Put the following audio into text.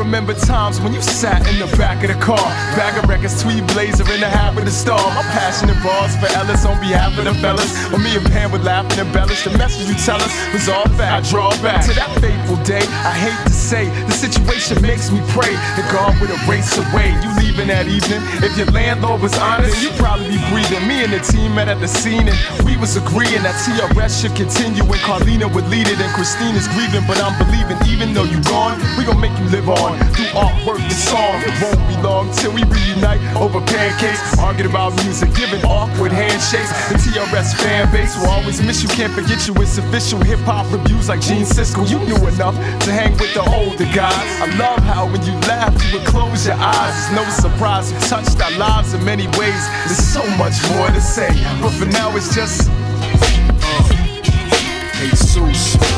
remember times when you sat in the back of the car, bag of records, tweed blazer in the habit of star. My passionate bars for Ellis on behalf of the fellas. When me and Pam would laugh and embellish, the message you tell us was all fact. I draw back to that fateful day. I hate to say, the situation makes me pray that God would erase away you leaving that evening. If your landlord was honest, you'd probably be breathing. Me and the team met at the scene and we was agreeing that TRS should continue and Carlina would lead it and Christina's grieving. But I'm believing even though you gone, we gon' make you live on through artwork and song. It won't be long till we reunite over pancakes, arguing about music, giving awkward handshakes. The TRS fan base will always miss you, can't forget you. It's official hip-hop reviews like Gene Siskel. You knew enough to hang with the older guys. I love how when you laugh you would close your eyes. It's no surprise you touched our lives in many ways. There's so much more to say, but for now it's just Jesus.